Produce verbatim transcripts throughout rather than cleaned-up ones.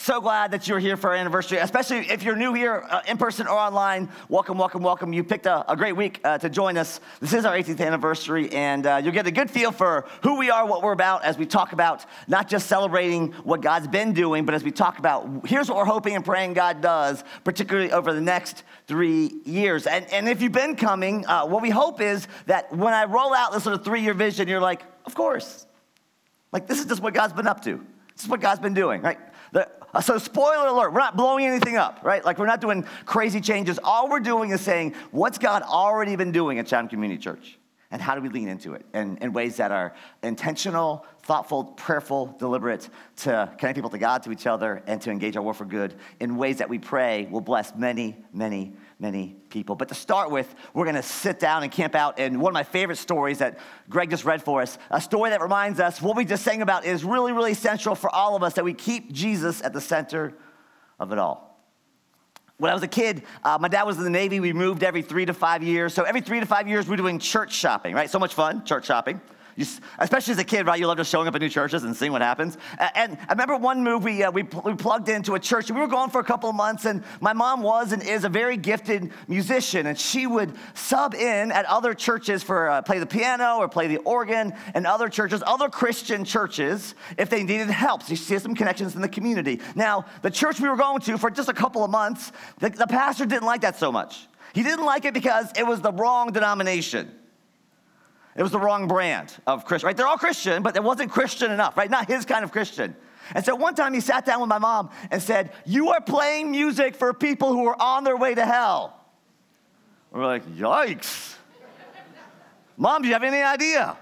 So glad that you're here for our anniversary, especially if you're new here uh, in person or online. Welcome, welcome, welcome. You picked a, a great week uh, to join us. This is our eighteenth anniversary, and uh, you'll get a good feel for who we are, what we're about, as we talk about not just celebrating what God's been doing, but as we talk about here's what we're hoping and praying God does, particularly over the next three years. And, and if you've been coming, uh, what we hope is that when I roll out this sort of three-year vision, you're like, of course. Like, this is just what God's been up to. This is what God's been doing, right? The, uh, so spoiler alert, we're not blowing anything up, right? Like, we're not doing crazy changes. All we're doing is saying, what's God already been doing at Chatham Community Church? And how do we lean into it in, in ways that are intentional, thoughtful, prayerful, deliberate, to connect people to God, to each other, and to engage our world for good in ways that we pray will bless many, many, many people. But to start with, we're going to sit down and camp out in one of my favorite stories that Greg just read for us, a story that reminds us what we just sang about is really, really central for all of us, that we keep Jesus at the center of it all. When I was a kid, uh, my dad was in the Navy. We moved every three to five years. So every three to five years, we're doing church shopping, right? So much fun, church shopping. You, especially as a kid, right? You love just showing up at new churches and seeing what happens. And I remember one move, we, uh, we, we plugged into a church. And we were going for a couple of months, and my mom was and is a very gifted musician. And she would sub in at other churches for uh, play the piano or play the organ, and other churches, other Christian churches, if they needed help. So she has some connections in the community. Now, the church we were going to for just a couple of months, the, the pastor didn't like that so much. He didn't like it because it was the wrong denomination. It was the wrong brand of Christian, right? They're all Christian, but it wasn't Christian enough, right? Not his kind of Christian. And so one time he sat down with my mom and said, "You are playing music for people who are on their way to hell." We're like, yikes. Mom, do you have any idea?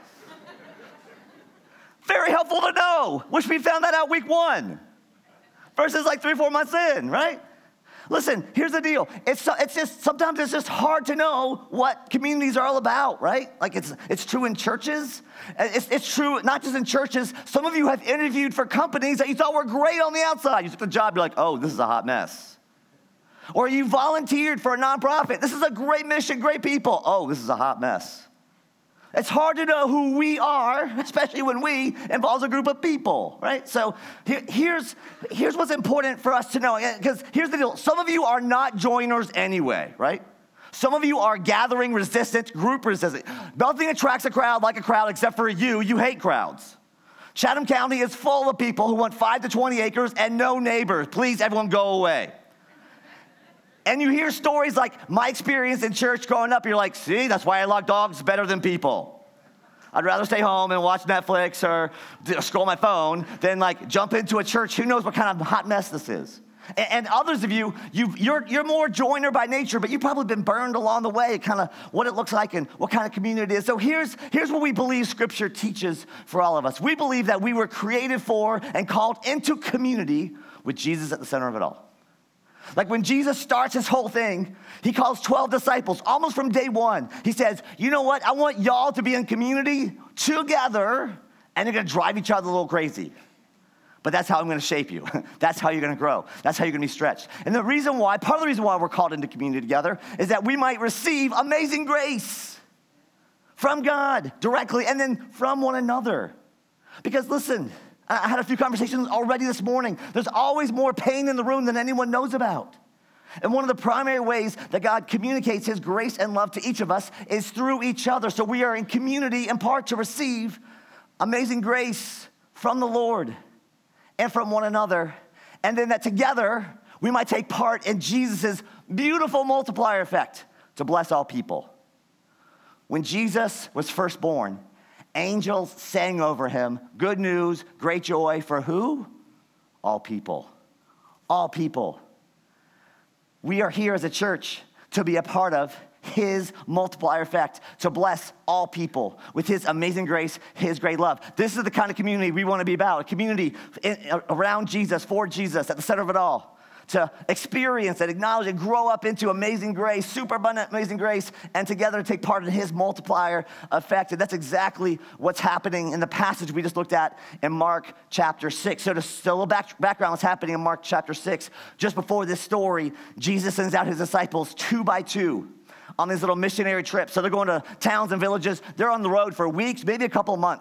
Very helpful to know. Wish we found that out week one versus like three, four months in, right? Listen, here's the deal. It's it's just, sometimes it's just hard to know what communities are all about, right? Like it's it's true in churches. It's, it's true not just in churches. Some of you have interviewed for companies that you thought were great on the outside. You took the job, you're like, oh, this is a hot mess. Or you volunteered for a nonprofit. This is a great mission, great people. Oh, this is a hot mess. It's hard to know who we are, especially when we involves a group of people, right? So here, here's, here's what's important for us to know, because here's the deal. Some of you are not joiners anyway, right? Some of you are gathering resistant, group resistant. Nothing attracts a crowd like a crowd except for you. You hate crowds. Chatham County is full of people who want five to twenty acres and no neighbors. Please, everyone go away. And you hear stories like my experience in church growing up. You're like, see, that's why I like dogs better than people. I'd rather stay home and watch Netflix or scroll my phone than like jump into a church. Who knows what kind of hot mess this is? And, and others of you, you've, you're, you're more joiner by nature, but you've probably been burned along the way, kind of what it looks like and what kind of community it is. So here's, here's what we believe Scripture teaches for all of us. We believe that we were created for and called into community with Jesus at the center of it all. Like when Jesus starts his whole thing, he calls twelve disciples almost from day one. He says, you know what? I want y'all to be in community together, and you're going to drive each other a little crazy. But that's how I'm going to shape you. That's how you're going to grow. That's how you're going to be stretched. And the reason why, part of the reason why we're called into community together is that we might receive amazing grace from God directly and then from one another. Because listen, I had a few conversations already this morning. There's always more pain in the room than anyone knows about. And one of the primary ways that God communicates his grace and love to each of us is through each other. So we are in community in part to receive amazing grace from the Lord and from one another. And then that together, we might take part in Jesus' beautiful multiplier effect to bless all people. When Jesus was first born, angels sang over him, good news, great joy for who? All people. All people. We are here as a church to be a part of his multiplier effect, to bless all people with his amazing grace, his great love. This is the kind of community we want to be about, a community in, around Jesus, for Jesus, at the center of it all. To experience and acknowledge and grow up into amazing grace, super abundant amazing grace, and together take part in his multiplier effect. And that's exactly what's happening in the passage we just looked at in Mark chapter six. So to still a little back, background, what's happening in Mark chapter six, just before this story, Jesus sends out his disciples two by two on these little missionary trips. So they're going to towns and villages. They're on the road for weeks, maybe a couple of months.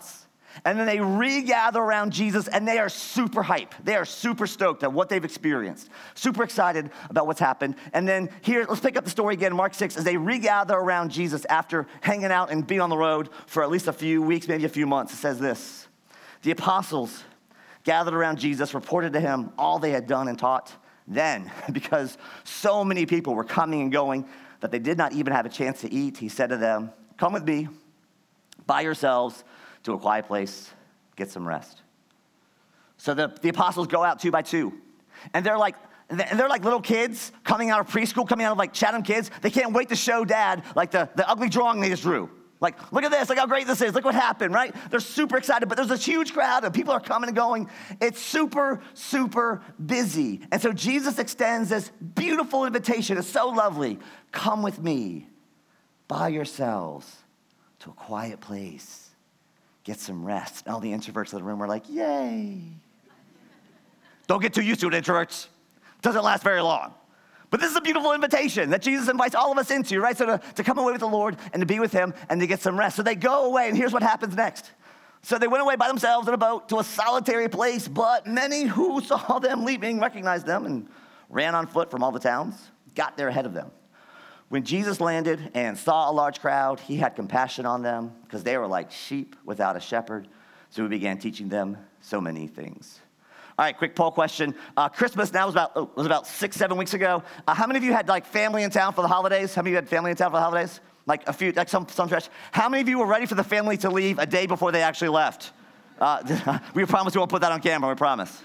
And then they regather around Jesus, and they are super hype. They are super stoked at what they've experienced, super excited about what's happened. And then here, let's pick up the story again, Mark six, as they regather around Jesus after hanging out and being on the road for at least a few weeks, maybe a few months. It says this: the apostles gathered around Jesus, reported to him all they had done and taught. Then, because so many people were coming and going that they did not even have a chance to eat, he said to them, "Come with me by yourselves to a quiet place, get some rest." So the, the apostles go out two by two, and they're like, and they're like little kids coming out of preschool, coming out of like Chatham Kids. They can't wait to show dad like the, the ugly drawing they just drew. Like, look at this, look how great this is, look what happened, right? They're super excited, but there's this huge crowd and people are coming and going. It's super, super busy. And so Jesus extends this beautiful invitation. It's so lovely. Come with me by yourselves to a quiet place. Get some rest. And all the introverts in the room are like, yay. Don't get too used to it, introverts. Doesn't last very long. But this is a beautiful invitation that Jesus invites all of us into, right? So to, to come away with the Lord and to be with him and to get some rest. So they go away, and here's what happens next. So they went away by themselves in a boat to a solitary place, but many who saw them leaving recognized them and ran on foot from all the towns, got there ahead of them. When Jesus landed and saw a large crowd, he had compassion on them because they were like sheep without a shepherd. So he began teaching them so many things. All right, quick poll question. Uh, Christmas now was about oh, was about six, seven weeks ago. Uh, how many of you had like family in town for the holidays? How many of you had family in town for the holidays? Like a few, like some some stretch. How many of you were ready for the family to leave a day before they actually left? Uh, we promise we won't put that on camera. We promise.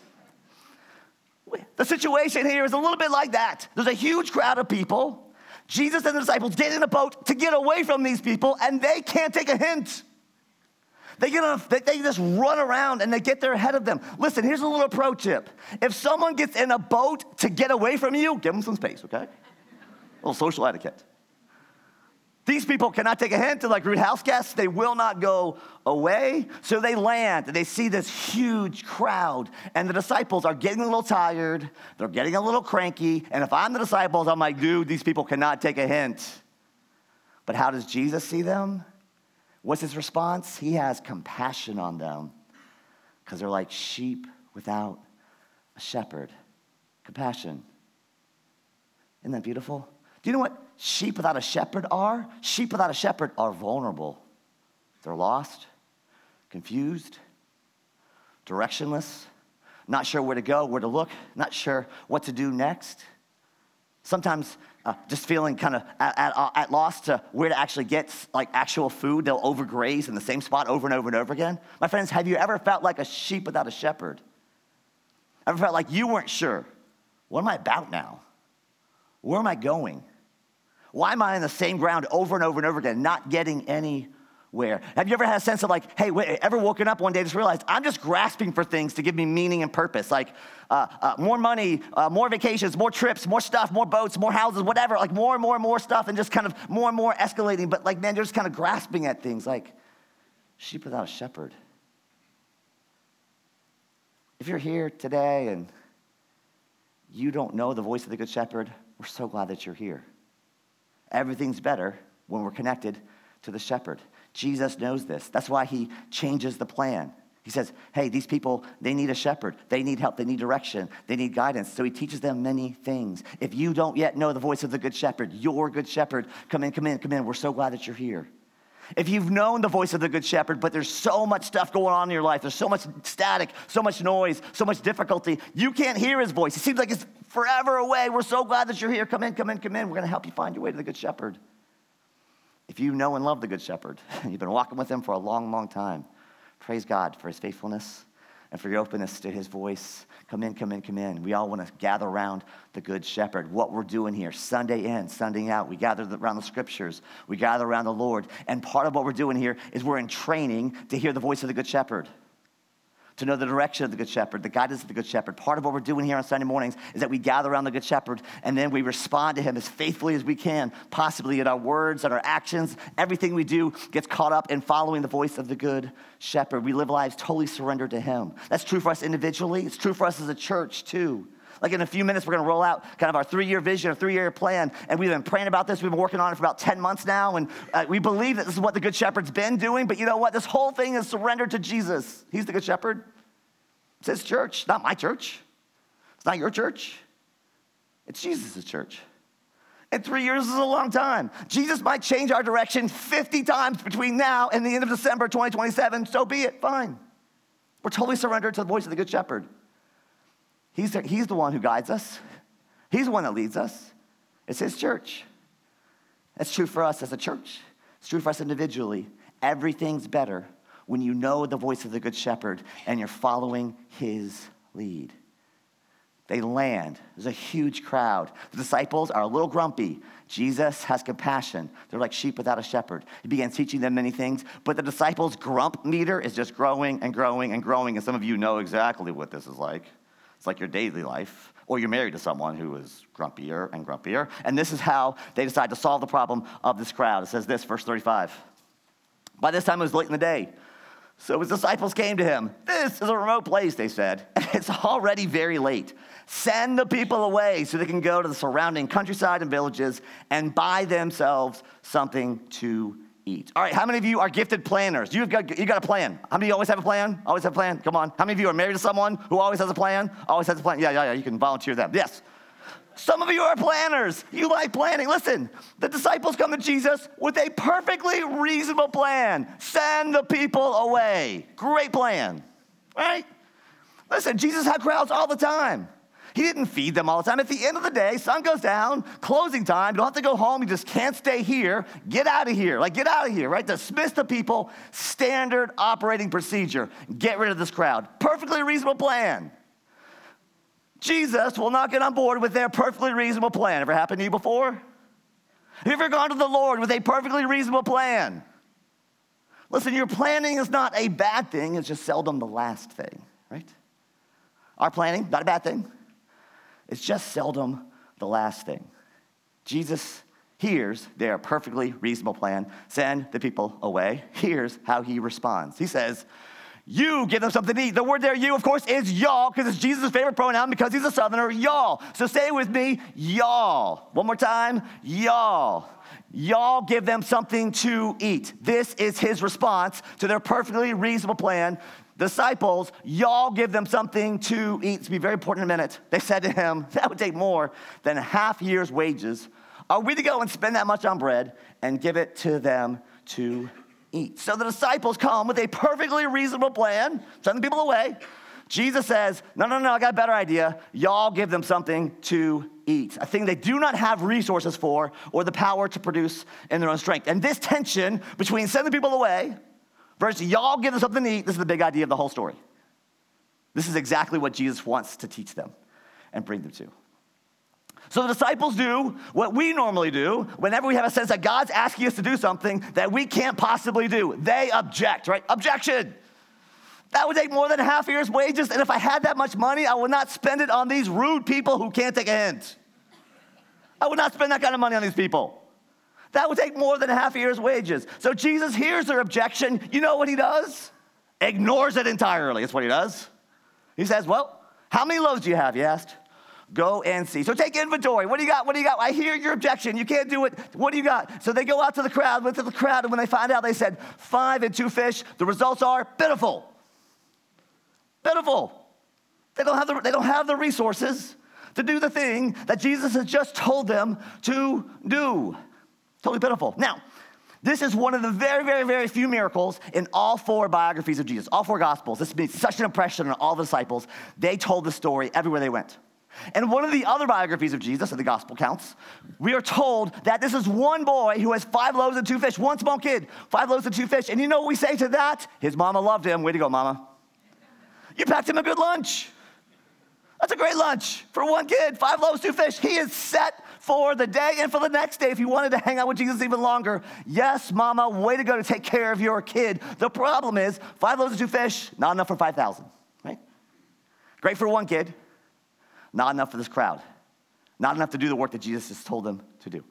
The situation here is a little bit like that. There's a huge crowd of people. Jesus and the disciples get in a boat to get away from these people, and they can't take a hint. They get on, they, they just run around and they get there ahead of them. Listen, here's a little pro tip. If someone gets in a boat to get away from you, give them some space, okay? A little social etiquette. These people cannot take a hint. They're like rude house guests. They will not go away. So they land and they see this huge crowd. And the disciples are getting a little tired. They're getting a little cranky. And if I'm the disciples, I'm like, dude, these people cannot take a hint. But how does Jesus see them? What's his response? He has compassion on them because they're like sheep without a shepherd. Compassion. Isn't that beautiful? Do you know what sheep without a shepherd are? Sheep without a shepherd are vulnerable. They're lost, confused, directionless, not sure where to go, where to look, not sure what to do next. Sometimes uh, just feeling kind of at, at, at loss to where to actually get like actual food. They'll overgraze in the same spot over and over and over again. My friends, have you ever felt like a sheep without a shepherd? Ever felt like you weren't sure? What am I about now? Where am I going? Why am I on the same ground over and over and over again, not getting anywhere? Have you ever had a sense of like, hey, wait, ever woken up one day and just realized I'm just grasping for things to give me meaning and purpose, like uh, uh, more money, uh, more vacations, more trips, more stuff, more boats, more houses, whatever, like more and more and more stuff and just kind of more and more escalating. But like, man, you're just kind of grasping at things like sheep without a shepherd. If you're here today and you don't know the voice of the Good Shepherd, we're so glad that you're here. Everything's better when we're connected to the shepherd. Jesus knows this. That's why he changes the plan. He says, hey, these people, they need a shepherd. They need help. They need direction. They need guidance. So he teaches them many things. If you don't yet know the voice of the Good Shepherd, your Good Shepherd, come in, come in, come in. We're so glad that you're here. If you've known the voice of the Good Shepherd, but there's so much stuff going on in your life, there's so much static, so much noise, so much difficulty, you can't hear his voice. It seems like it's forever away. We're so glad that you're here. Come in, come in, come in. We're going to help you find your way to the Good Shepherd. If you know and love the Good Shepherd, you've been walking with him for a long, long time, praise God for his faithfulness and for your openness to his voice. Come in, come in, come in. We all want to gather around the Good Shepherd. What we're doing here, Sunday in, Sunday out, we gather around the scriptures. We gather around the Lord. And part of what we're doing here is we're in training to hear the voice of the Good Shepherd, to know the direction of the Good Shepherd, the guidance of the Good Shepherd. Part of what we're doing here on Sunday mornings is that we gather around the Good Shepherd and then we respond to him as faithfully as we can, possibly in our words and our actions. Everything we do gets caught up in following the voice of the Good Shepherd. We live lives totally surrendered to him. That's true for us individually. It's true for us as a church too. Like in a few minutes, we're going to roll out kind of our three-year vision, our three-year plan. And we've been praying about this. We've been working on it for about ten months now. And uh, we believe that this is what the Good Shepherd's been doing. But you know what? This whole thing is surrendered to Jesus. He's the Good Shepherd. It's his church, not my church. It's not your church. It's Jesus' church. And three years is a long time. Jesus might change our direction fifty times between now and the end of December twenty twenty-seven. So be it, fine. We're totally surrendered to the voice of the Good Shepherd. He's the, he's the one who guides us. He's the one that leads us. It's his church. That's true for us as a church. It's true for us individually. Everything's better when you know the voice of the Good Shepherd and you're following his lead. They land. There's a huge crowd. The disciples are a little grumpy. Jesus has compassion. They're like sheep without a shepherd. He began teaching them many things, but the disciples' grump meter is just growing and growing and growing, and some of you know exactly what this is like. It's like your daily life, or you're married to someone who is grumpier and grumpier, and this is how they decide to solve the problem of this crowd. It says this, verse thirty-five. By this time, it was late in the day. So his disciples came to him. This is a remote place, they said, and it's already very late. Send the people away so they can go to the surrounding countryside and villages and buy themselves something to eat. All right, how many of you are gifted planners? You've got, you got a plan. How many of you always have a plan? Always have a plan? Come on. How many of you are married to someone who always has a plan? Always has a plan? Yeah, yeah, yeah. You can volunteer them. Yes. Some of you are planners. You like planning. Listen, the disciples come to Jesus with a perfectly reasonable plan. Send the people away. Great plan, right? Listen, Jesus had crowds all the time. He didn't feed them all the time. At the end of the day, sun goes down, closing time. You don't have to go home. You just can't stay here. Get out of here. Like, get out of here, right? Dismiss the people. Standard operating procedure. Get rid of this crowd. Perfectly reasonable plan. Jesus will not get on board with their perfectly reasonable plan. Ever happened to you before? Have you ever gone to the Lord with a perfectly reasonable plan? Listen, your planning is not a bad thing. It's just seldom the last thing, right? Our planning, not a bad thing. It's just seldom the last thing. Jesus hears their perfectly reasonable plan. Send the people away. Here's how he responds. He says, you give them something to eat. The word there, you, of course, is y'all, because it's Jesus' favorite pronoun because he's a southerner, y'all. So say with me, y'all. One more time, y'all. Y'all give them something to eat. This is his response to their perfectly reasonable plan. Disciples, y'all give them something to eat. It's be very important in a minute. They said to him, that would take more than a half year's wages. Are we to go and spend that much on bread and give it to them to eat? So the disciples come with a perfectly reasonable plan, send the people away. Jesus says, no, no, no, I got a better idea. Y'all give them something to eat, a thing they do not have resources for or the power to produce in their own strength. And this tension between sending people away versus y'all give them something to eat, this is the big idea of the whole story. This is exactly what Jesus wants to teach them and bring them to. So the disciples do what we normally do whenever we have a sense that God's asking us to do something that we can't possibly do. They object, right? Objection. That would take more than half a year's wages, and if I had that much money, I would not spend it on these rude people who can't take a hint. I would not spend that kind of money on these people. That would take more than half a year's wages. So Jesus hears their objection. You know what he does? Ignores it entirely. That's what he does. He says, well, how many loaves do you have, he asked. Go and see. So take inventory. What do you got? What do you got? I hear your objection. You can't do it. What do you got? So they go out to the crowd, went to the crowd, and when they find out, they said, five and two fish. The results are pitiful. Pitiful. They don't have the, they don't have the resources to do the thing that Jesus has just told them to do. Totally pitiful. Now, this is one of the very, very, very few miracles in all four biographies of Jesus, all four Gospels. This made such an impression on all the disciples. They told the story everywhere they went. And one of the other biographies of Jesus, in the gospel counts, we are told that this is one boy who has five loaves and two fish, one small kid, five loaves and two fish. And you know what we say to that? His mama loved him. Way to go, mama. You packed him a good lunch. That's a great lunch for one kid, five loaves, two fish. He is set for the day and for the next day if he wanted to hang out with Jesus even longer. Yes, mama, way to go to take care of your kid. The problem is five loaves and two fish, not enough for five thousand, right? Great for one kid. Not enough for this crowd. Not enough to do the work that Jesus has told them to do.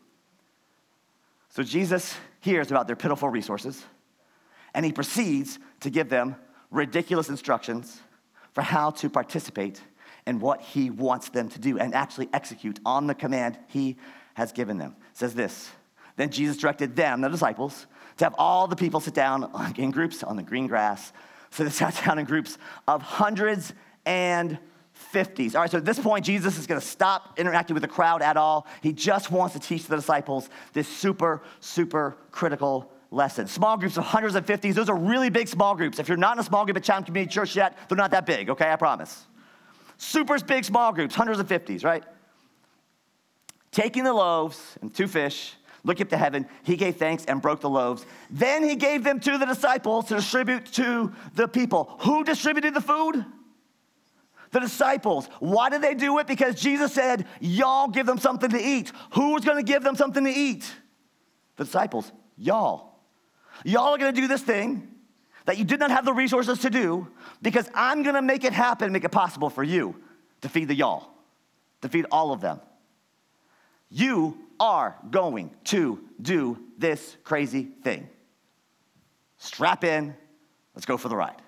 So Jesus hears about their pitiful resources, and he proceeds to give them ridiculous instructions for how to participate and what he wants them to do and actually execute on the command he has given them. It says this, then Jesus directed them, the disciples, to have all the people sit down in groups on the green grass. So they sat down in groups of hundreds and fifties. All right, so at this point, Jesus is going to stop interacting with the crowd at all. He just wants to teach the disciples this super, super critical lesson. Small groups of hundreds and fifties, those are really big small groups. If you're not in a small group at Chatham Community Church yet, they're not that big, okay, I promise. Super big small groups, hundreds of fifties, right? Taking the loaves and two fish, look up to heaven, he gave thanks and broke the loaves. Then he gave them to the disciples to distribute to the people. Who distributed the food? The disciples. Why did they do it? Because Jesus said, y'all give them something to eat. Who was going to give them something to eat? The disciples. Y'all. Y'all are going to do this thing that you did not have the resources to do because I'm going to make it happen, make it possible for you to feed the y'all, to feed all of them. You are going to do this crazy thing. Strap in. Let's go for the ride.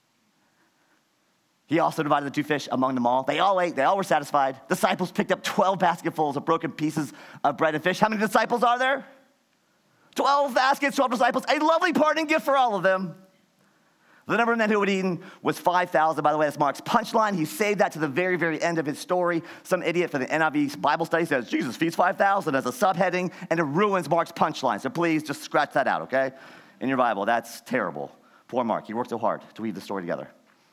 He also divided the two fish among them all. They all ate. They all were satisfied. Disciples picked up twelve basketfuls of broken pieces of bread and fish. How many disciples are there? twelve baskets, twelve disciples. A lovely parting gift for all of them. The number of men who had eaten was five thousand. By the way, that's Mark's punchline. He saved that to the very, very end of his story. Some idiot for the N I V Bible study says, Jesus feeds five thousand as a subheading, and it ruins Mark's punchline. So please just scratch that out, okay? In your Bible, that's terrible. Poor Mark. He worked so hard to weave the story together.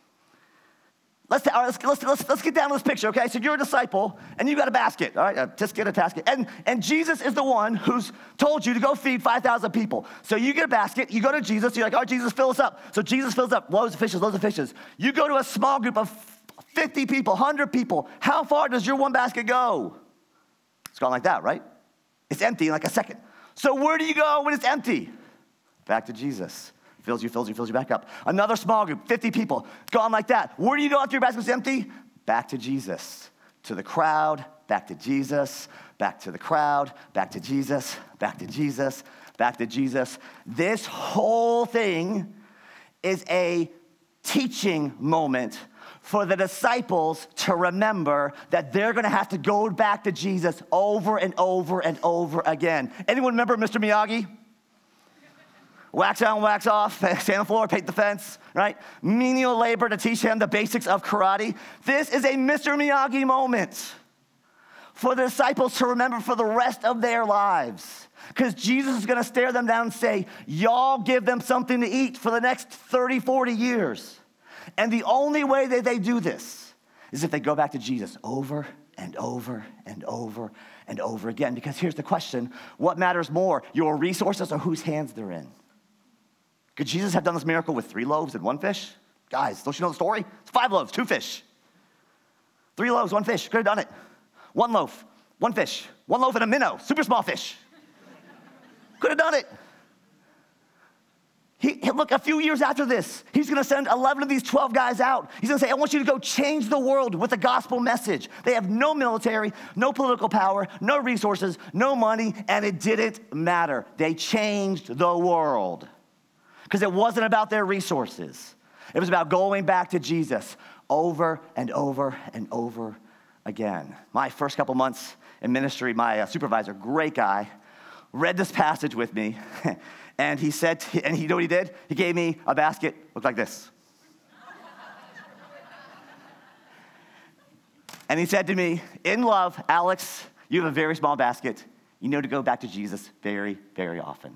Let's, all right, let's, let's, let's, let's get down to this picture, okay? So you're a disciple, and you got a basket, all right? A tisket, a basket. And, and Jesus is the one who's told you to go feed five thousand people. So you get a basket, you go to Jesus, you're like, oh, Jesus, fill us up. So Jesus fills up loads of fishes, loads of fishes. You go to a small group of fifty people, one hundred people. How far does your one basket go? It's gone like that, right? It's empty in like a second. So where do you go when it's empty? Back to Jesus. Fills you, fills you, fills you back up. Another small group, fifty people, gone like that. Where do you go after your basket's empty? Back to Jesus. To the crowd, back to Jesus, back to the crowd, back to Jesus, back to Jesus, back to Jesus. This whole thing is a teaching moment for the disciples to remember that they're gonna have to go back to Jesus over and over and over again. Anyone remember Mister Miyagi? Wax on, wax off, stand on the floor, paint the fence, right? Menial labor to teach him the basics of karate. This is a Mister Miyagi moment for the disciples to remember for the rest of their lives. Because Jesus is gonna stare them down and say, y'all give them something to eat for the next thirty, forty years. And the only way that they do this is if they go back to Jesus over and over and over and over again. Because here's the question, what matters more, your resources or whose hands they're in? Could Jesus have done this miracle with three loaves and one fish? Guys, don't you know the story? It's five loaves, two fish. Three loaves, one fish, could have done it. One loaf, one fish, one loaf and a minnow, super small fish. Could have done it. He, he, look, a few years after this, he's gonna send eleven of these twelve guys out. He's gonna say, I want you to go change the world with the gospel message. They have no military, no political power, no resources, no money, and it didn't matter. They changed the world. Because it wasn't about their resources. It was about going back to Jesus over and over and over again. My first couple months in ministry, my uh, supervisor, great guy, read this passage with me, and he said, to, and you know what he did? He gave me a basket, looked like this. And he said to me, in love, Alex, you have a very small basket. You know to go back to Jesus very, very often.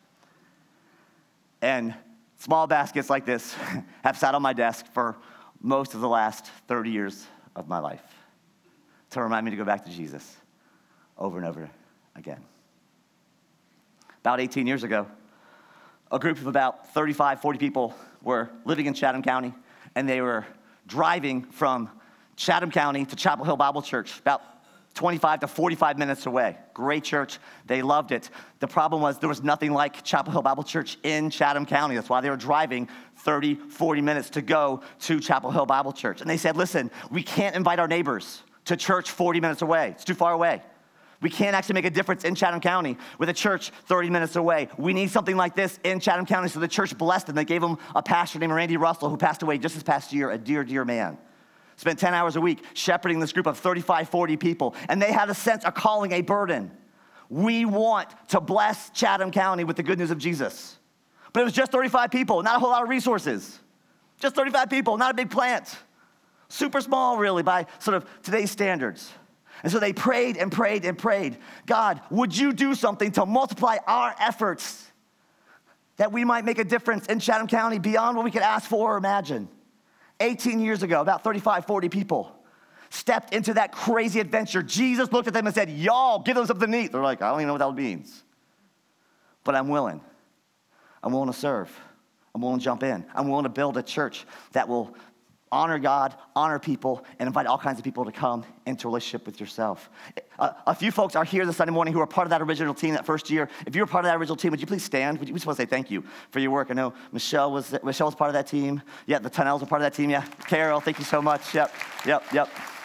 And small baskets like this have sat on my desk for most of the last thirty years of my life to remind me to go back to Jesus over and over again. About eighteen years ago, a group of about thirty-five, forty people were living in Chatham County, and they were driving from Chatham County to Chapel Hill Bible Church, about twenty-five to forty-five minutes away. Great church. They loved it. The problem was there was nothing like Chapel Hill Bible Church in Chatham County. That's why they were driving thirty, forty minutes to go to Chapel Hill Bible Church. And they said, listen, we can't invite our neighbors to church forty minutes away. It's too far away. We can't actually make a difference in Chatham County with a church thirty minutes away. We need something like this in Chatham County. So the church blessed them. They gave them a pastor named Randy Russell who passed away just this past year, a dear, dear man. spent ten hours a week shepherding this group of thirty-five, forty people, and they had a sense, a calling, a burden. We want to bless Chatham County with the good news of Jesus. But it was just thirty-five people, not a whole lot of resources. Just thirty-five people, not a big plant. Super small, really, by sort of today's standards. And so they prayed and prayed and prayed. God, would you do something to multiply our efforts that we might make a difference in Chatham County beyond what we could ask for or imagine? eighteen years ago, about thirty-five, forty people stepped into that crazy adventure. Jesus looked at them and said, y'all, give them something to eat. They're like, I don't even know what that means. But I'm willing. I'm willing to serve. I'm willing to jump in. I'm willing to build a church that will honor God, honor people, and invite all kinds of people to come into relationship with yourself. Uh, a few folks are here this Sunday morning who are part of that original team that first year. If you were part of that original team, would you please stand? Would you, we just want to say thank you for your work. I know Michelle was Michelle was part of that team. Yeah, the Tunnels are part of that team. Yeah, Carol, thank you so much. Yep, yep, yep.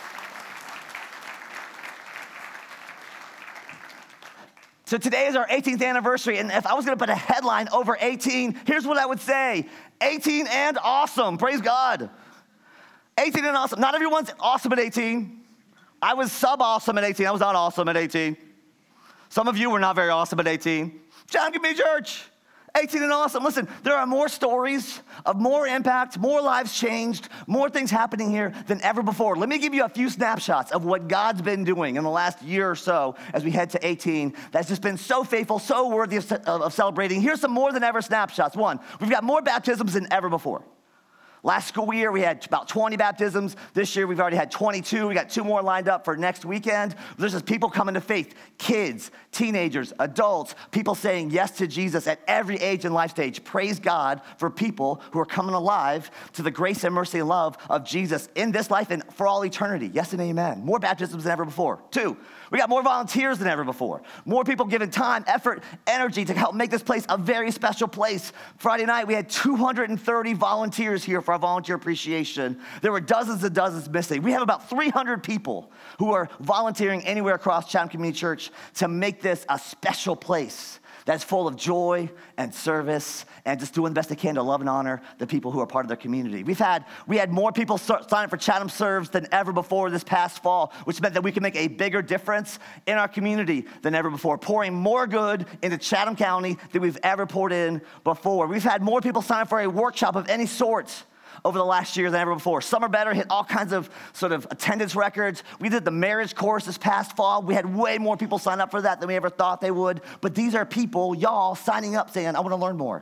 So today is our eighteenth anniversary, and if I was going to put a headline over eighteen, here's what I would say: eighteen and awesome. Praise God. eighteen and awesome. Not everyone's awesome at eighteen. I was sub-awesome at eighteen. I was not awesome at eighteen. Some of you were not very awesome at eighteen. Chatham Community Church, eighteen and awesome. Listen, there are more stories of more impact, more lives changed, more things happening here than ever before. Let me give you a few snapshots of what God's been doing in the last year or so as we head to eighteen. That's just been so faithful, so worthy of, of celebrating. Here's some more than ever snapshots. One, we've got more baptisms than ever before. Last school year, we had about twenty baptisms. This year, we've already had twenty-two. We got two more lined up for next weekend. There's just people coming to faith, kids, teenagers, adults, people saying yes to Jesus at every age and life stage. Praise God for people who are coming alive to the grace and mercy and love of Jesus in this life and for all eternity. Yes and amen. More baptisms than ever before. Two, we got more volunteers than ever before. More people giving time, effort, energy to help make this place a very special place. Friday night, we had two hundred thirty volunteers here for our volunteer appreciation. There were dozens and dozens missing. We have about three hundred people who are volunteering anywhere across Chatham Community Church to make this a special place that's full of joy and service and just doing the best they can to love and honor the people who are part of their community. We've had, we had more people start, sign up for Chatham Serves than ever before this past fall, which meant that we could make a bigger difference in our community than ever before, pouring more good into Chatham County than we've ever poured in before. We've had more people sign up for a workshop of any sort over the last year than ever before. Summer Better hit all kinds of sort of attendance records. We did the marriage course this past fall. We had way more people sign up for that than we ever thought they would. But these are people, y'all, signing up saying, I want to learn more.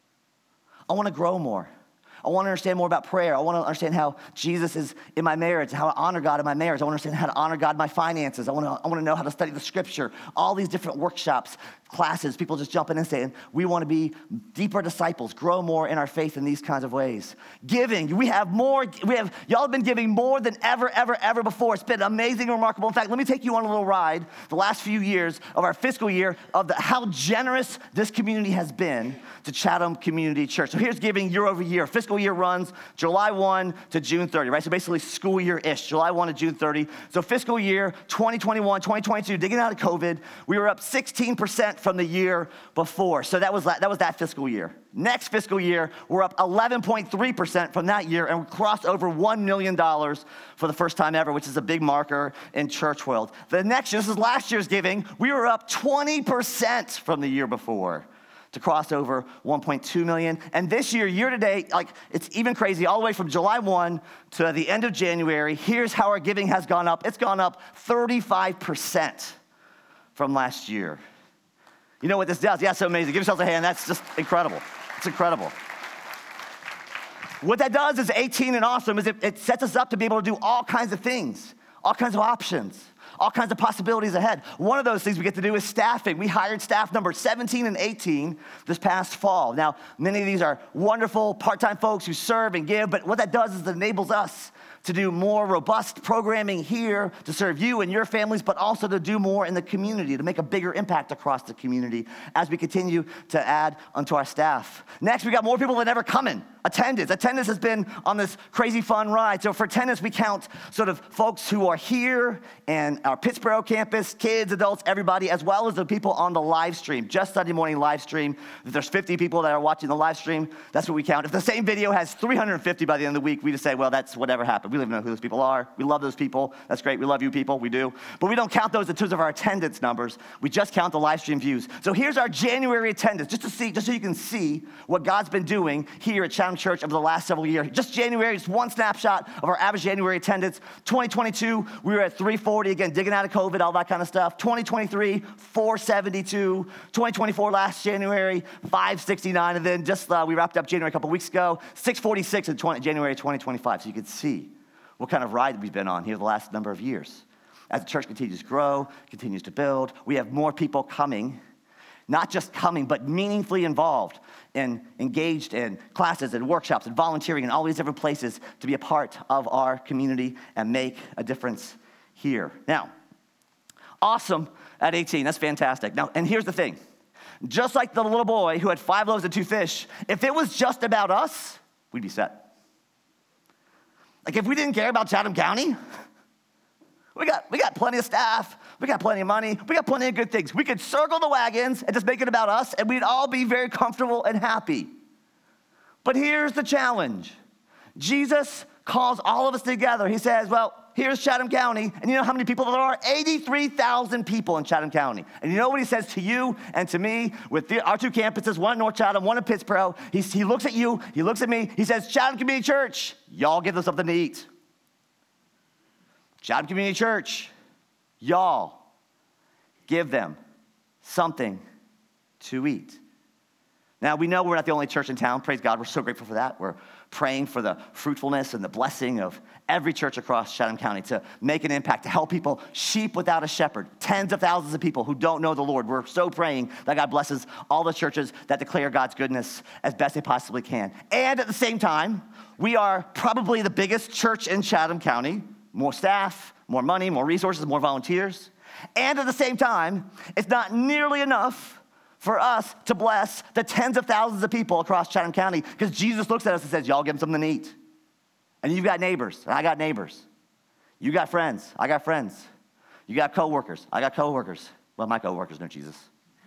I want to grow more. I want to understand more about prayer. I want to understand how Jesus is in my marriage, how I honor God in my marriage. I want to understand how to honor God in my finances. I want to, I want to know how to study the scripture. All these different workshops, classes, people just jumping in and saying, we want to be deeper disciples, grow more in our faith in these kinds of ways. Giving, we have more, we have, y'all have been giving more than ever, ever, ever before. It's been amazing and remarkable. In fact, let me take you on a little ride the last few years of our fiscal year of the, how generous this community has been to Chatham Community Church. So here's giving year over year. Fiscal year runs July first to June thirtieth, right? So basically school year-ish, July first to June thirtieth. So fiscal year twenty twenty-one, twenty twenty-two, digging out of COVID, we were up sixteen percent from the year before. So that was that, that was that fiscal year. Next fiscal year, we're up eleven point three percent from that year, and we crossed over one million dollars for the first time ever, which is a big marker in church world. The next year, this is last year's giving, we were up twenty percent from the year before to cross over one point two million. And this year, year to date, like it's even crazy, all the way from July first to the end of January, here's how our giving has gone up. It's gone up thirty-five percent from last year. You know what this does? Yeah, it's so amazing. Give yourselves a hand. That's just incredible. It's incredible. What that does is eighteen and awesome is it, it sets us up to be able to do all kinds of things, all kinds of options, all kinds of possibilities ahead. One of those things we get to do is staffing. We hired staff number seventeen and eighteen this past fall. Now, many of these are wonderful part-time folks who serve and give, but what that does is it enables us to do more robust programming here to serve you and your families, but also to do more in the community, to make a bigger impact across the community as we continue to add onto our staff. Next, we got more people than ever coming. Attendance. Attendance has been on this crazy fun ride. So for attendance, we count sort of folks who are here and our Pittsburgh campus, kids, adults, everybody, as well as the people on the live stream, just Sunday morning live stream. If there's fifty people that are watching the live stream, that's what we count. If the same video has three hundred fifty by the end of the week, we just say, well, that's whatever happened. We don't even know who those people are. We love those people. That's great. We love you people. We do. But we don't count those in terms of our attendance numbers. We just count the live stream views. So here's our January attendance, just to see, just so you can see what God's been doing here at Chatham Church over the last several years. Just January, just one snapshot of our average January attendance. twenty twenty-two, we were at three forty, again, digging out of COVID, all that kind of stuff. twenty twenty-three, four seventy-two. twenty twenty-four, last January, five sixty-nine. And then just, uh, we wrapped up January a couple weeks ago, six forty-six in January twenty twenty-five. So you can see what kind of ride we've been on here the last number of years. As the church continues to grow, continues to build, we have more people coming, not just coming, but meaningfully involved and engaged in classes and workshops and volunteering and all these different places to be a part of our community and make a difference here. Now, awesome at eighteen, that's fantastic. Now, and here's the thing. Just like the little boy who had five loaves and two fish, if it was just about us, we'd be set. Like if we didn't care about Chatham County, we got, we got plenty of staff, we got plenty of money, we got plenty of good things. We could circle the wagons and just make it about us, and we'd all be very comfortable and happy. But here's the challenge. Jesus calls all of us together. He says, well, here's Chatham County, and you know how many people there are? eighty-three thousand people in Chatham County. And you know what he says to you and to me with the, our two campuses, one in North Chatham, one in Pittsburgh? He, he looks at you, he looks at me, he says, Chatham Community Church, y'all give them something to eat. Chatham Community Church, y'all give them something to eat. Now, we know we're not the only church in town. Praise God. We're so grateful for that. We're praying for the fruitfulness and the blessing of every church across Chatham County to make an impact, to help people, sheep without a shepherd, tens of thousands of people who don't know the Lord. We're so praying that God blesses all the churches that declare God's goodness as best they possibly can. And at the same time, we are probably the biggest church in Chatham County. More staff, more money, more resources, more volunteers. And at the same time, it's not nearly enough for us to bless the tens of thousands of people across Chatham County, because Jesus looks at us and says, y'all give them something to eat. And you've got neighbors, and I got neighbors. You got friends, I got friends. You got coworkers, I got coworkers. Well, my coworkers know Jesus.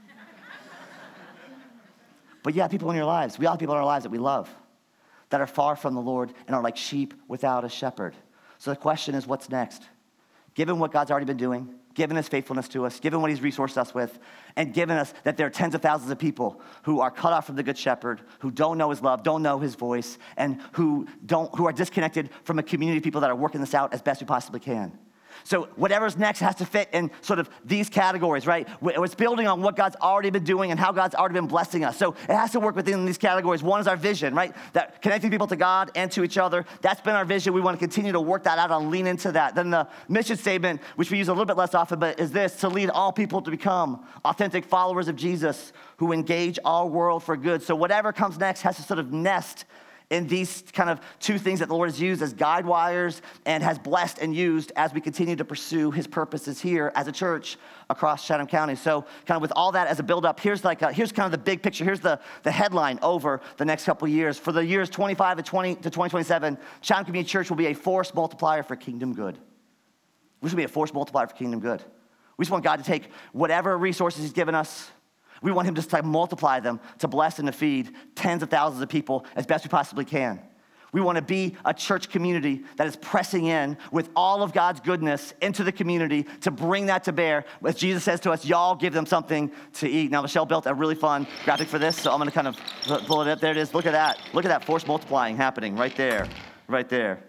But you have people in your lives. We all have people in our lives that we love, that are far from the Lord and are like sheep without a shepherd. So the question is, what's next? Given what God's already been doing, given his faithfulness to us, given what he's resourced us with, and given us that there are tens of thousands of people who are cut off from the good shepherd, who don't know his love, don't know his voice, and who don't who are disconnected from a community of people that are working this out as best we possibly can. So whatever's next has to fit in sort of these categories, right? It's building on what God's already been doing and how God's already been blessing us. So it has to work within these categories. One is our vision, right? That connecting people to God and to each other. That's been our vision. We want to continue to work that out and lean into that. Then the mission statement, which we use a little bit less often, but is this: to lead all people to become authentic followers of Jesus who engage our world for good. So whatever comes next has to sort of nest in these kind of two things that the Lord has used as guide wires and has blessed and used as we continue to pursue his purposes here as a church across Chatham County. So kind of with all that as a build-up, here's like a, here's kind of the big picture. Here's the, the headline over the next couple of years. For the years twenty-five to twenty to twenty twenty-seven, Chatham Community Church will be a force multiplier for kingdom good. We should be a force multiplier for kingdom good. We just want God to take whatever resources he's given us. We want him just to multiply them to bless and to feed tens of thousands of people as best we possibly can. We want to be a church community that is pressing in with all of God's goodness into the community to bring that to bear. As Jesus says to us, y'all give them something to eat. Now, Michelle built a really fun graphic for this, so I'm going to kind of pull it up. There it is. Look at that. Look at that force multiplying happening right there, right there.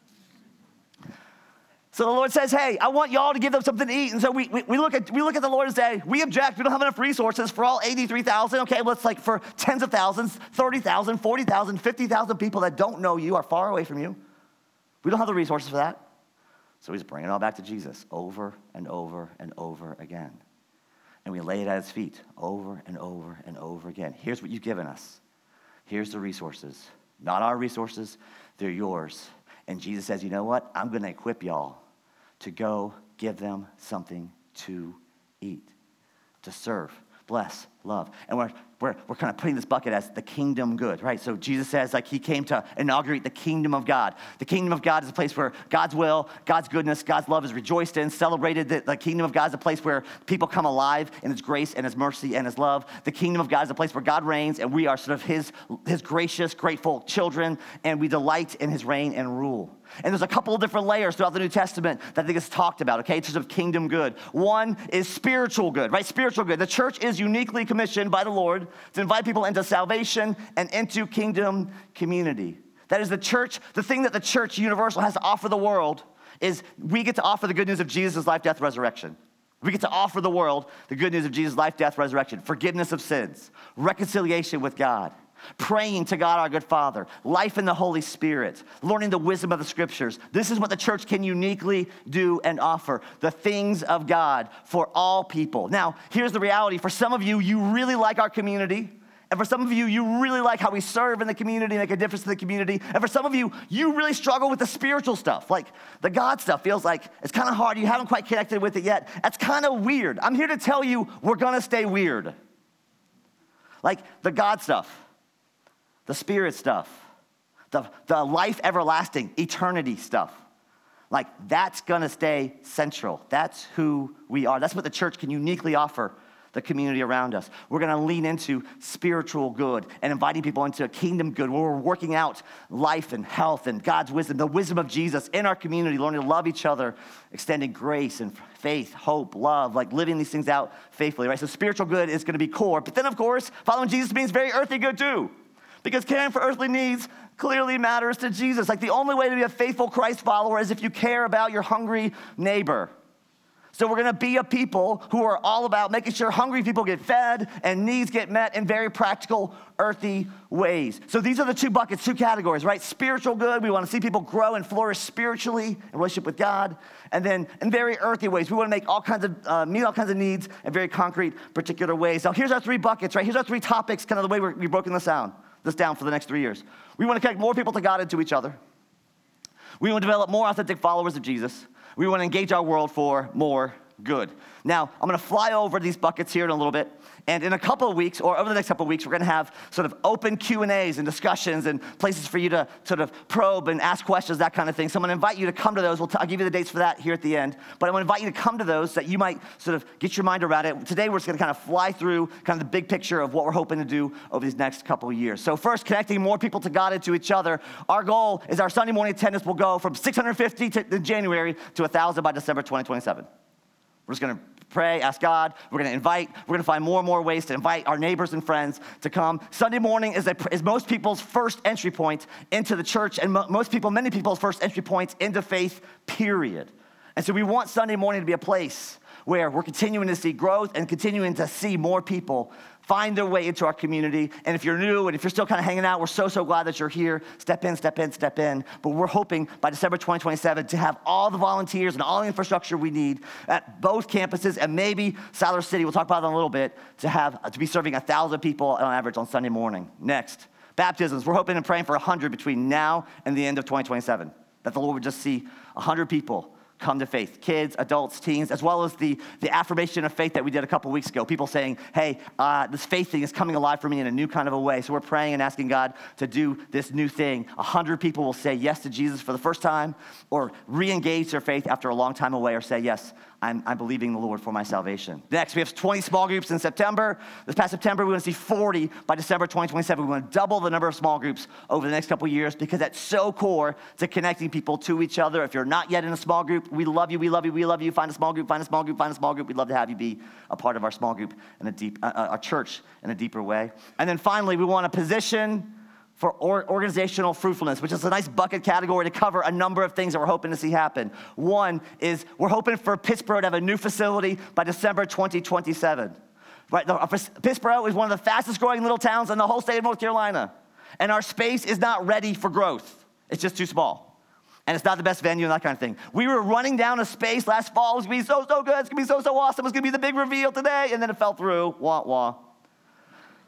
So the Lord says, hey, I want y'all to give them something to eat. And so we, we, we, look at, we look at the Lord and say, we object. We don't have enough resources for all eighty-three thousand. Okay, let's like for tens of thousands, thirty thousand, forty thousand, fifty thousand people that don't know you, are far away from you. We don't have the resources for that. So we just bring it all back to Jesus over and over and over again. And we lay it at his feet over and over and over again. Here's what you've given us. Here's the resources. Not our resources, they're yours. And Jesus says, you know what? I'm going to equip y'all to go give them something to eat, to serve, bless, love. And we're, we're, we're kind of putting this bucket as the kingdom good, right? So Jesus says, like, he came to inaugurate the kingdom of God. The kingdom of God is a place where God's will, God's goodness, God's love is rejoiced in, celebrated. The, the kingdom of God is a place where people come alive in his grace and his mercy and his love. The kingdom of God is a place where God reigns, and we are sort of his, his gracious, grateful children, and we delight in his reign and rule. And there's a couple of different layers throughout the New Testament that I think is talked about, okay, in terms of kingdom good. One is spiritual good, right? Spiritual good. The church is uniquely commissioned by the Lord to invite people into salvation and into kingdom community. That is the church, the thing that the church universal has to offer the world is we get to offer the good news of Jesus' life, death, resurrection. We get to offer the world the good news of Jesus' life, death, resurrection, forgiveness of sins, reconciliation with God, praying to God our good Father, life in the Holy Spirit, learning the wisdom of the scriptures. This is what the church can uniquely do and offer, the things of God for all people. Now, here's the reality. For some of you, you really like our community. And for some of you, you really like how we serve in the community, make a difference in the community. And for some of you, you really struggle with the spiritual stuff. Like the God stuff feels like it's kind of hard. You haven't quite connected with it yet. That's kind of weird. I'm here to tell you we're going to stay weird. Like the God stuff, the spirit stuff, the, the life everlasting, eternity stuff. Like that's gonna stay central. That's who we are. That's what the church can uniquely offer the community around us. We're gonna lean into spiritual good and inviting people into a kingdom good where we're working out life and health and God's wisdom, the wisdom of Jesus in our community, learning to love each other, extending grace and faith, hope, love, like living these things out faithfully, right? So spiritual good is gonna be core. But then of course, following Jesus means very earthly good too. Because caring for earthly needs clearly matters to Jesus. Like the only way to be a faithful Christ follower is if you care about your hungry neighbor. So we're gonna be a people who are all about making sure hungry people get fed and needs get met in very practical, earthy ways. So these are the two buckets, two categories, right? Spiritual good, we wanna see people grow and flourish spiritually in relationship with God. And then in very earthy ways, we wanna make all kinds of, uh, meet all kinds of needs in very concrete, particular ways. Now here's our three buckets, right? Here's our three topics, kind of the way we're, we've broken this down. this down for the next three years. We want to connect more people to God and to each other. We want to develop more authentic followers of Jesus. We want to engage our world for more good. Now, I'm going to fly over these buckets here in a little bit, and in a couple of weeks, or over the next couple of weeks, we're going to have sort of open Q and A's and discussions and places for you to sort of probe and ask questions, that kind of thing. So I'm going to invite you to come to those. We'll t- I'll give you the dates for that here at the end, but I want to invite you to come to those so that you might sort of get your mind around it. Today, we're just going to kind of fly through kind of the big picture of what we're hoping to do over these next couple of years. So first, connecting more people to God and to each other. Our goal is our Sunday morning attendance will go from six hundred fifty to, in January to one thousand by December twenty twenty-seven. We're just going to pray, ask God. We're going to invite. We're going to find more and more ways to invite our neighbors and friends to come. Sunday morning is, a, is most people's first entry point into the church, and mo- most people, many people's first entry points into faith, period. And so we want Sunday morning to be a place where we're continuing to see growth and continuing to see more people find their way into our community. And if you're new and if you're still kind of hanging out, we're so, so glad that you're here. Step in, step in, step in. But we're hoping by December twenty twenty-seven to have all the volunteers and all the infrastructure we need at both campuses and maybe Siler City, we'll talk about that in a little bit, to have to be serving one thousand people on average on Sunday morning. Next, baptisms. We're hoping and praying for one hundred between now and the end of twenty twenty-seven, that the Lord would just see one hundred people come to faith, kids, adults, teens, as well as the, the affirmation of faith that we did a couple weeks ago. People saying, hey, uh, this faith thing is coming alive for me in a new kind of a way. So we're praying and asking God to do this new thing. A hundred people will say yes to Jesus for the first time or re-engage their faith after a long time away or say, yes, I'm, I'm believing the Lord for my salvation. Next, we have twenty small groups in September. This past September, we want to see forty by December twenty twenty-seven. We want to double the number of small groups over the next couple of years because that's so core to connecting people to each other. If you're not yet in a small group, we love you, we love you, we love you. Find a small group, find a small group, find a small group. We'd love to have you be a part of our small group in a deep, uh, our church in a deeper way. And then finally, we want to position for or, organizational fruitfulness, which is a nice bucket category to cover a number of things that we're hoping to see happen. One is we're hoping for Pittsboro to have a new facility by December twenty twenty-seven. Right, the, uh, Pittsboro is one of the fastest growing little towns in the whole state of North Carolina. And our space is not ready for growth. It's just too small. And it's not the best venue and that kind of thing. We were running down a space last fall. It was going to be so, so good. It's going to be so, so awesome. It was going to be the big reveal today. And then it fell through. Wah, wah.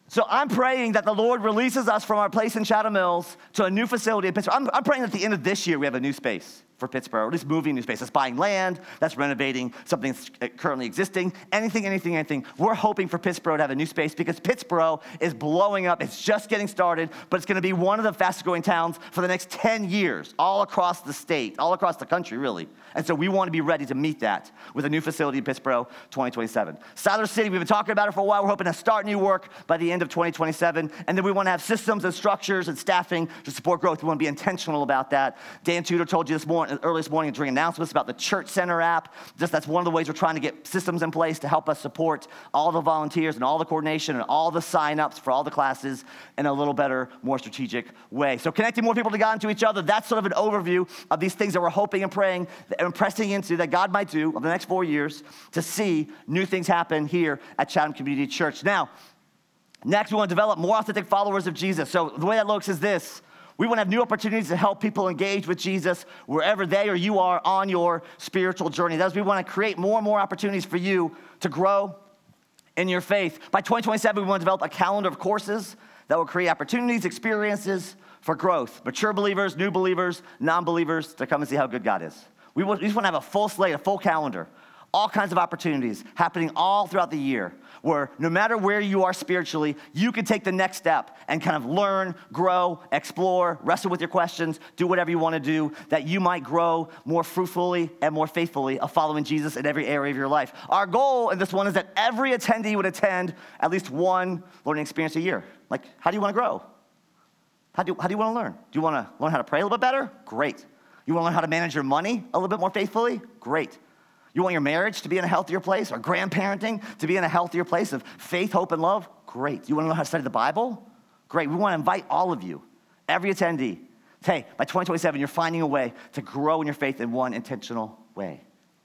So I'm praying that the Lord releases us from our place in Chatham Mills to a new facility in Pittsburgh. I'm, I'm praying at the end of this year we have a new space for Pittsburgh, or at least moving new space. That's buying land, that's renovating something that's currently existing, anything, anything, anything. We're hoping for Pittsburgh to have a new space because Pittsburgh is blowing up. It's just getting started, but it's gonna be one of the fastest growing towns for the next ten years, all across the state, all across the country, really. And so we wanna be ready to meet that with a new facility in Pittsburgh, twenty twenty-seven. Siler City, we've been talking about it for a while. We're hoping to start new work by the end of twenty twenty-seven. And then we wanna have systems and structures and staffing to support growth. We wanna be intentional about that. Dan Tudor told you this morning, early this morning during announcements about the Church Center app. Just that's one of the ways we're trying to get systems in place to help us support all the volunteers and all the coordination and all the sign-ups for all the classes in a little better, more strategic way. So connecting more people to God and to each other, that's sort of an overview of these things that we're hoping and praying and pressing into that God might do over the next four years to see new things happen here at Chatham Community Church. Now, next we want to develop more authentic followers of Jesus. So the way that looks is this. We want to have new opportunities to help people engage with Jesus wherever they or you are on your spiritual journey. That is, we want to create more and more opportunities for you to grow in your faith. By twenty twenty-seven, we want to develop a calendar of courses that will create opportunities, experiences for growth. Mature believers, new believers, non-believers to come and see how good God is. We, want, we just want to have a full slate, a full calendar. All kinds of opportunities happening all throughout the year where no matter where you are spiritually, you can take the next step and kind of learn, grow, explore, wrestle with your questions, do whatever you want to do, that you might grow more fruitfully and more faithfully of following Jesus in every area of your life. Our goal in this one is that every attendee would attend at least one learning experience a year. Like, how do you want to grow? How do you, how do you want to learn? Do you want to learn how to pray a little bit better? Great. You want to learn how to manage your money a little bit more faithfully? Great. You want your marriage to be in a healthier place, or grandparenting to be in a healthier place of faith, hope, and love? Great. You want to know how to study the Bible? Great. We want to invite all of you, every attendee. Hey, by twenty twenty-seven, you're finding a way to grow in your faith in one intentional way.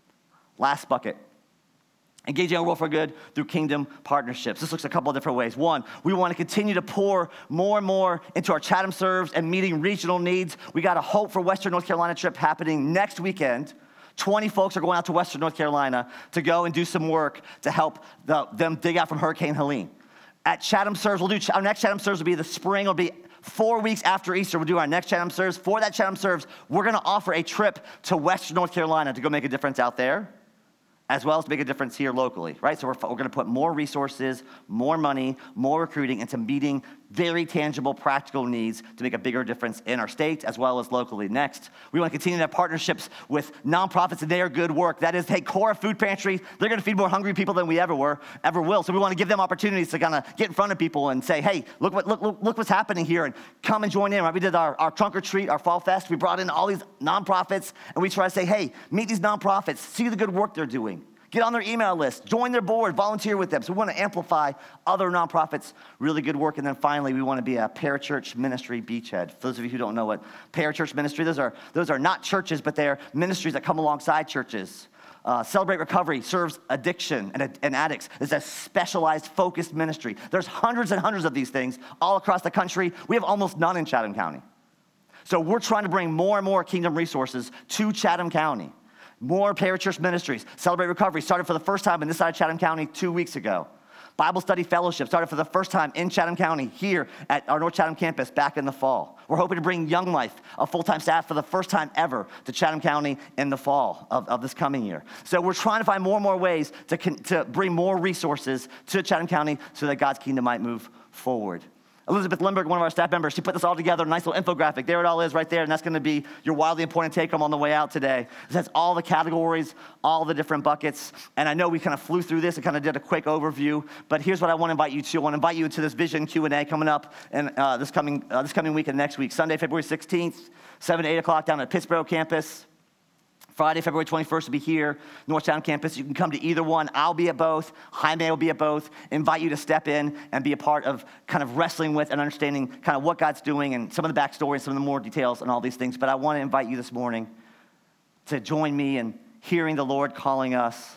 Last bucket. Engaging our world for good through kingdom partnerships. This looks a couple of different ways. One, we want to continue to pour more and more into our Chatham Serves and meeting regional needs. We got a Hope for Western North Carolina trip happening next weekend. twenty folks are going out to Western North Carolina to go and do some work to help the, them dig out from Hurricane Helene. At Chatham Serves, we'll do, our next Chatham Serves will be the spring. It'll be four weeks after Easter. We'll do our next Chatham Serves. For that Chatham Serves, we're going to offer a trip to Western North Carolina to go make a difference out there, as well as make a difference here locally, right? So we're, we're going to put more resources, more money, more recruiting into meeting very tangible, practical needs to make a bigger difference in our state as well as locally. Next, we want to continue to have partnerships with nonprofits and their good work. That is, hey, Cora Food Pantry, they're going to feed more hungry people than we ever were, ever will. So we want to give them opportunities to kind of get in front of people and say, hey, look what look, look, look what's happening here, and come and join in. Right? We did our, our trunk or treat, our fall fest. We brought in all these nonprofits, and we try to say, hey, meet these nonprofits, see the good work they're doing. Get on their email list, join their board, volunteer with them. So we want to amplify other nonprofits' really good work. And then finally, we want to be a parachurch ministry beachhead. For those of you who don't know what parachurch ministry, those are, those are not churches, but they're ministries that come alongside churches. Uh, Celebrate Recovery serves addiction and, and addicts. It's a specialized, focused ministry. There's hundreds and hundreds of these things all across the country. We have almost none in Chatham County. So we're trying to bring more and more kingdom resources to Chatham County. More parachurch ministries. Celebrate Recovery started for the first time in this side of Chatham County two weeks ago. Bible Study Fellowship started for the first time in Chatham County here at our North Chatham campus back in the fall. We're hoping to bring Young Life, a full-time staff, for the first time ever to Chatham County in the fall of, of this coming year. So we're trying to find more and more ways to, to bring more resources to Chatham County so that God's kingdom might move forward. Elizabeth Lindbergh, one of our staff members, she put this all together, a nice little infographic. There it all is right there, and that's going to be your wildly important take-home on the way out today. It has all the categories, all the different buckets, and I know we kind of flew through this and kind of did a quick overview, but here's what I want to invite you to. I want to invite you to this Vision Q and A coming up and uh, this coming uh, this coming week and next week, Sunday, February sixteenth, seven to eight o'clock down at Pittsburgh campus. Friday, February twenty-first will be here, North Chatham campus. You can come to either one. I'll be at both. Jaime will be at both. Invite you to step in and be a part of kind of wrestling with and understanding kind of what God's doing and some of the backstory and some of the more details and all these things. But I want to invite you this morning to join me in hearing the Lord calling us.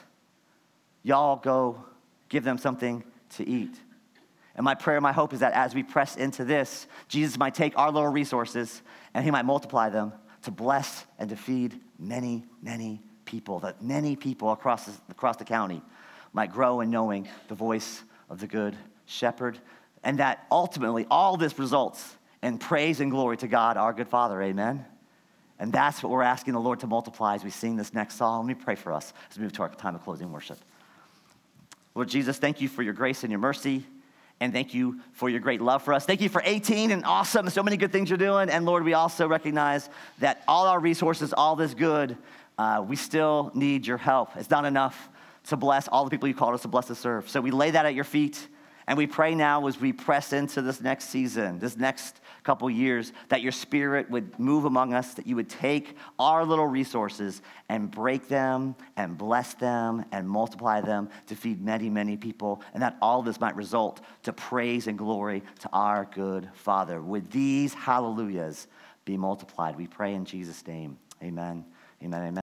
Y'all go give them something to eat. And my prayer, my hope is that as we press into this, Jesus might take our little resources and he might multiply them to bless and to feed many, many people, that many people across the, across the county might grow in knowing the voice of the good shepherd And that ultimately all this results in praise and glory to God, our good Father, amen? And that's what we're asking the Lord to multiply as we sing this next song. Let me pray for us as we move to our time of closing worship. Lord Jesus, thank you for your grace and your mercy. And thank you for your great love for us. Thank you for eighteen and awesome, so many good things you're doing. And Lord, we also recognize that all our resources, all this good, uh, we still need your help. It's not enough to bless all the people you called us to bless and serve. So we lay that at your feet. And we pray now as we press into this next season, this next couple years, that your Spirit would move among us, that you would take our little resources and break them and bless them and multiply them to feed many, many people, and that all of this might result to praise and glory to our good Father. Would these hallelujahs be multiplied? We pray in Jesus' name. Amen. Amen. Amen.